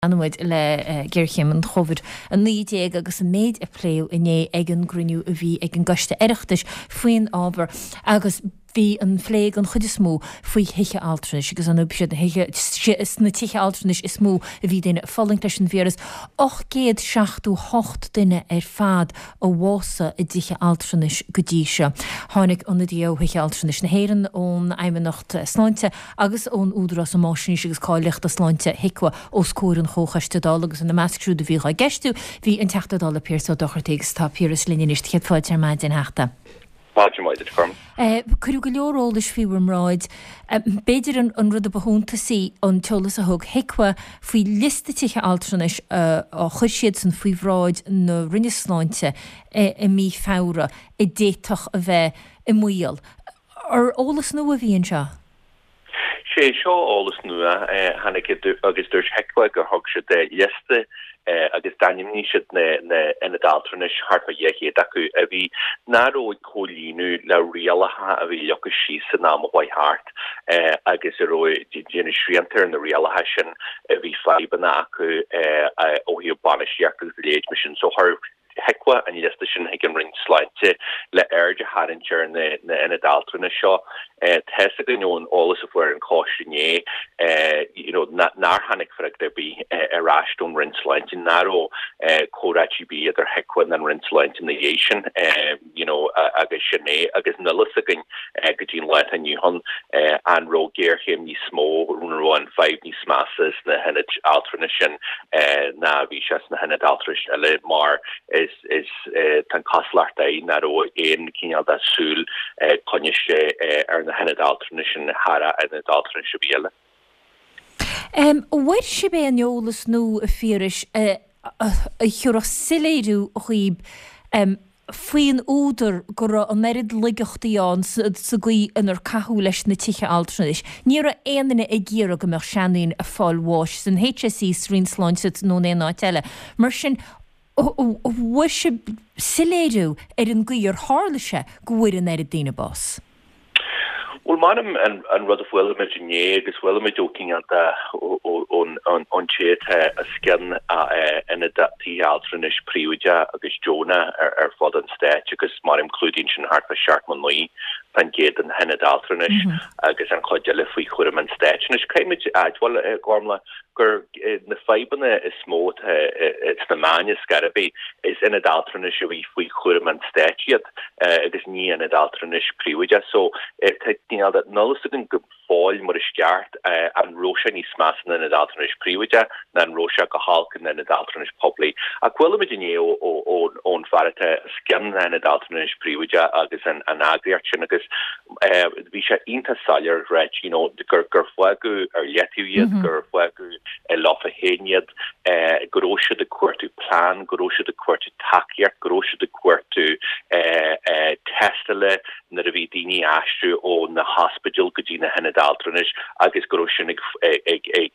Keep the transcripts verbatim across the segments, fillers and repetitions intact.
anmuid le ggéirchéim an chovid an nídéag agus an méid a pléú iné ag an gruniú a bhí ag an gaiste eireachtais faoin ábhar agus bhí an phléig an chud is mó faoi heiche altranis agus an ubse na tiche altranis is mó a bhí duine falling leis an víras och géad seachtú hocht duine ar fad ó bhása i ddíche altranis go ddíise. Tháinig an dío heiche altranis na héireann ón aimimenacht sláinte agus ón údras an máisinis agus cáilecht a sláinte hicwa ó scóran chóchaistedal agus an na meascrú de bhí a geistú hí an teachtadal a pírsa dochartégus tá píras linnis chéad fáid ar maid in heachta. Curú go leorrólas fiúm ráid beidir an rud a bhúnta sí an teolas a thug hicwa faoi lista tiche altranis á chuisiad san faoi bhráid na rinne sláinte i mí fára i déitach a bheith i muíal. Ar ólas nua a bhíonn seo? sé seo ólas nua hanig agus dúirs hicwa gur thug se de liste agus danim ní siad na ina daltranis hartfa dhéché acu a bhí náróid cholínu le rialaha a bhí legus sí san ná bhaid hart agus a roi déine sriantar na rialaha sin a bhí faibanna acu ó hí banisíachgus léid mission so har hecwa an liste sin higan ring sláinte le airde harintir na na ina daltranis seo tesa go known all is of where in cautionné you know nar hannig for there be a raston rinslines in narrow corachi be other hecwan and rinslines in the asian you know agus shane agus nullisagin gajin let and you hun and ro gear him ni small run one five ni smasses na henage alternation na vishas na henad alternation ele mar is is tan coslarta narrow in kinyal da sul konnishe er henad alternation hara and the alternation biele. Um, where she be an jólas nú a fíris a chura siléidú chuib um faoin údar gur an merid ligachtaíán sa gaí inar cathú leis na tiche altranis. Níor a éanana a ggéar go mar seanaín a fáil bháis san H S E srín sláinte nó é ná teile. Mar sin bhfuil se siléidú ar an gaí ar hálaise go bhfuir an éad daine bás. Well, madam, and and rather well imaginé, as well as joking at the on on on chat a skin in a dati altranish priwja agus Jonah er er fodden stage agus mar including sin hart for Sharkman Lee and get and henad altranish agus an codjelle fui churman stage and is kind of well gormla gur na fibana is smooth it's the mania scaraby is in a altranish we fui churman stage yet agus ni an altranish priwja so it you know that nullisigin go fáil mar is ceart an Róisha ní smasan in adaltranis príomide na an Róisha go halcan in adaltranis poblí. A bhfuil imaginé ón farata scian in adaltranis príomide agus an agriart sin agus bhí sé ionta salar réit, you know, gur gur fuagu ar leitiúiad, gur fuagu e lofa héiniad, goróise de cuairtú plán, goróise de cuairtú taciart, goróise de cuairtú testile na a bhí daoine aistú ó na hospital go dtí na henad altranis agus goróisinig ag ag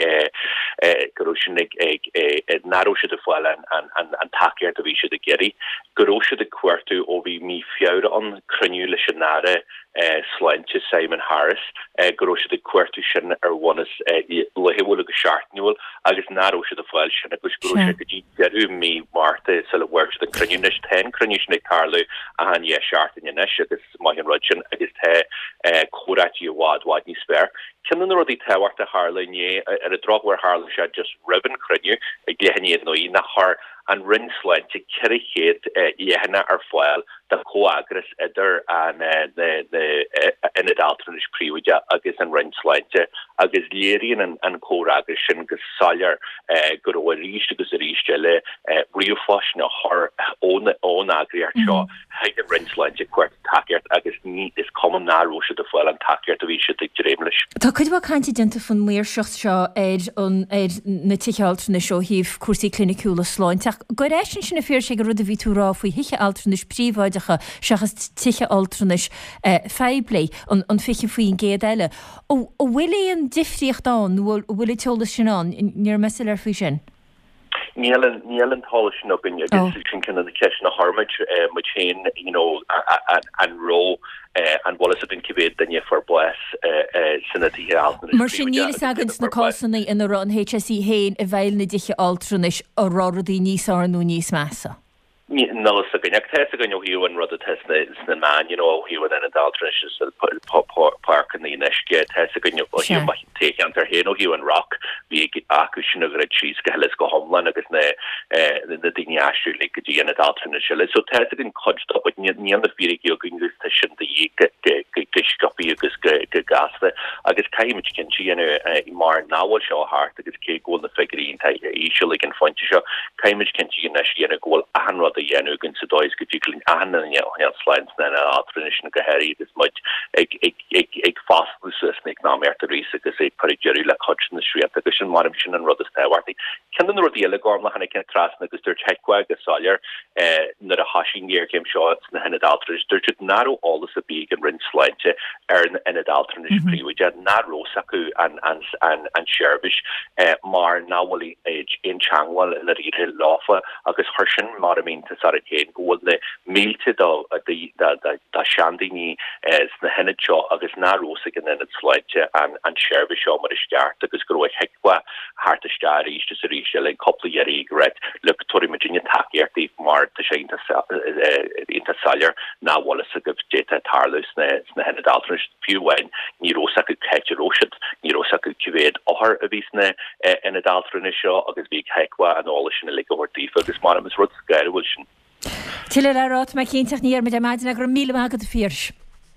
ag goróisinig ag naróise de fáil an an taciart a bhí se de geirí goróise de cuairtú ó bhí mí fiáire an cruniú leis an náre sláinte Simon Harris goróise de cuairtú sin ar bhanas lehihúla go seaartniúil agus naróise de fáil sin agus goróise go dtí dearú mí Marta sa le bhhair de cruniú nes ten cruniú sin ag tarlú a han é seaartain nes agus maithon rudsin agus the choratí wad wad ní spare. Kinnan the rudí tehacht a Harlan é ar a drogwar Harlan se just ribbon cruniú ag léhanní nó í na har an rinslente kirichéad ihanana ar fáil da coagras idir an in adaltranis príomide agus an rinslente agus léiríonn an an córagus sin gus salar gur bhfuil ríist agus a ríiste le riomhfos na har ón ón agriart seo heag an rinslente cuairt taceart agus ní is common náróise de fáil an taceart a bhí se ag dréimlis. Tá chuid bh cainte dinta fan léir seocht seo éid an éid na tichealtranis seo híh cuasaí clinicúla sláinte. Go éis sin na fíor sé go rud a bhí túrá faoi hiche altranis príomhaidecha seachas tiche altranis feibli an fiche faoin géad eile. ó bhfuil é an difríocht an bhfuil teolas sin an níor mesil ar faoi sin? Nílan nílan polish no gun agus sin kind of the cash na harmage uh, chain you know and and row uh, and Wallace in Kibed then for bless uh, uh, Senate Mar sin níl agans na cásanna in an H S E hain a bhil na diche altranis a ráradí níos ar nó níos measa. No, so can you test again you and rather test the man, you know, he would then adulterous park in the Neshke test again you take under here, no, you and rock, be a cushion of red cheese, let's go homeland, I guess, the thing actually like a and adulterous. So test again codged up with near the feeling you're going to station the copy of this gas. I guess Kaimich can see in a mar now will show heart, I guess cake go in the figure in issue like in front of you. Kaimich can see in a goal, and rather Yanu gan sa dois go dúglainn an an an slides na átrinis na gohéirí is much ag ag ag ag fastgus nig ná merta rí agus é par jeú le coach na sríat agus sin mar sin an rud is táhairtaí. Can an rud eile gorm hanna cin tras agus dur checkwa agus sáir na a hasing gear came shots na hen adulterous dur should narrow all the big and rin slide er an adulterous priwid narrow saku and and and and sherbish mar nawali age in changwal na ri lafa agus harshin mar to sort of came go the melte da the da da da shandingi as the henna cho agus na rosig and then it's like and and share the show mar start agus go hekwa hart star is to seri shell couple year regret look to imagine attack year the mar to shine to into salir now wallace of data tarlus na na henna daltonish few when ni rosa could catch a roshit ni rosa could kived or a visne in a daltonish show agus big hekwa and all in a like over the focus mar is rut Tillar arát me céintach níar me de maidin a gur míle agad a fírs.